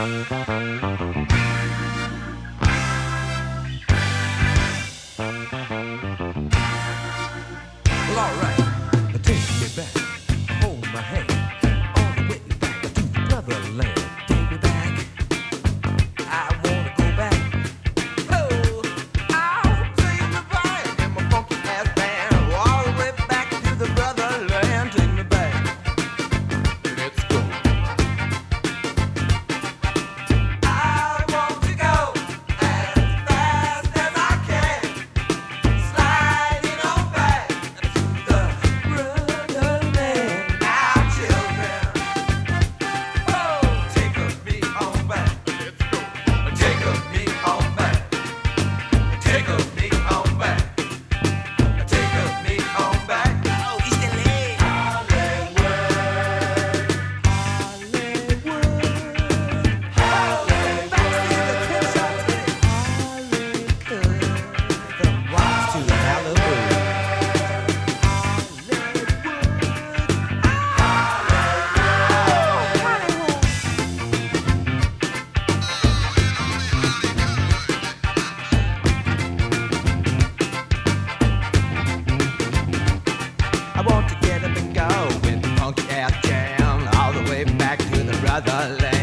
Well, alright, take me back, hold my hand, all the way back to the brotherland. Take me back, I wanna go back. Oh, I'll take me back in my funky ass band, all the way back to the brotherland. Take me back, let's go. I want to go as fast as I can, sliding on back to the brotherland. Our children, oh, take me on back. Let's go. Take me on back. Take me on back. Take me on back. Oh, East LA. Hollywood. Hollywood. Back to the Crenshaw City. Hollywood. From Watts to Malibu. I want to get up and go in the funky ass jam all the way back to the brotherland.